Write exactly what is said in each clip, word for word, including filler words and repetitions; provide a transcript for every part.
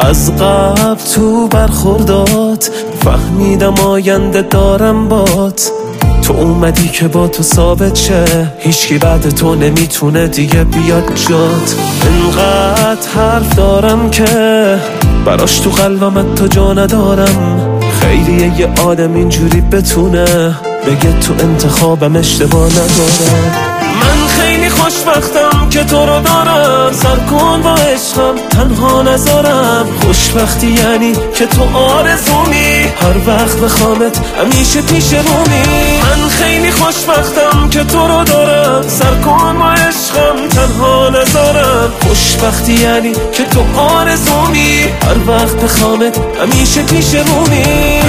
از قبل تو برخوردات فهمیدم آینده دارم بات. تو اومدی که با تو ثابت شه هیچکی بعد تو نمیتونه دیگه بیاد جات. انقدر حرف دارم که براش تو قلبم تا جا ندارم. خیلیه یه آدم اینجوری بتونه بگه تو انتخابم اشتباه نداره. من خیلی خوشبختم که تو رو دارم، سر کن با عشقم تنها نذارم. خوشبختی یعنی که تو آرزومی، هر وقت بخوامت همیشه پیش رومی. من خیلی خوشبختم که تو رو دارم، سر کن با عشقم تنها نذارم. خوشبختی یعنی که تو آرزومی، هر وقت بخوامت همیشه پیش رومی.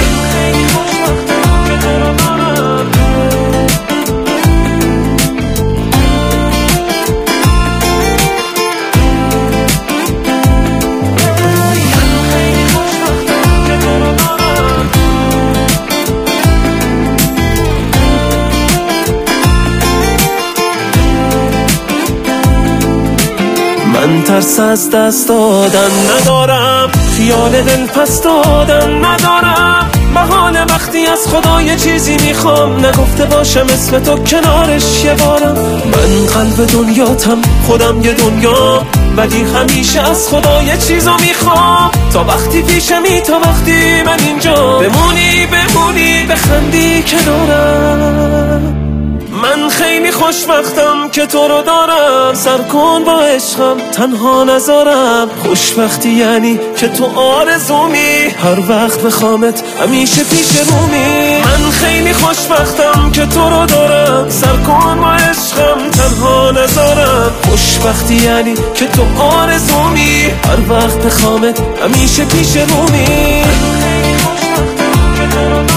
من ترس از دست دادن ندارم، خیال دل پس دادن ندارم. محال وقتی از خدا یه چیزی میخوام نگفته باشم اسم تو کنارش یه بارم. من قلب دنیاتم خودم یه دنیا، ولی همیشه از خدا یه چیزو میخوام. تا وقتی پیشمی تا وقتی من اینجا بمونی بمونی بخندی کنارم. من خیلی خوشبختم که تو رو دارم، سر کن با عشقم تنها نذارم. خوشبختی یعنی که تو آرزومی، هر وقت بخوامت همیشه پیش رومی. من خیلی خوشبختم که تو رو دارم، سر کن با عشقم تنها نذارم. خوشبختی یعنی که تو آرزومی، هر وقت بخوامت همیشه پیش رومی.